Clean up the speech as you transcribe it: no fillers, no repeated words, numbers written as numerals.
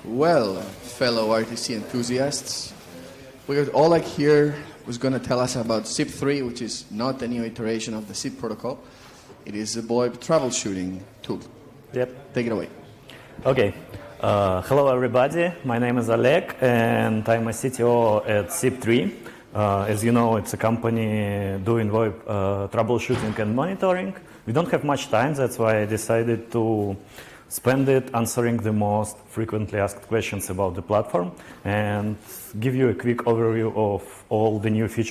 Well, fellow RTC enthusiasts, we're all here was going to tell us about SIP3, which is not a new iteration of the SIP protocol. It is a VoIP troubleshooting tool. Yep. Take it away. Okay. Hello, everybody. My name is Oleg, and I'm a CTO at SIP3. As you know, it's a company doing VoIP troubleshooting and monitoring. We don't have much time, that's why I decided to spend it answering the most frequently asked questions about the platform and give you a quick overview of all the new features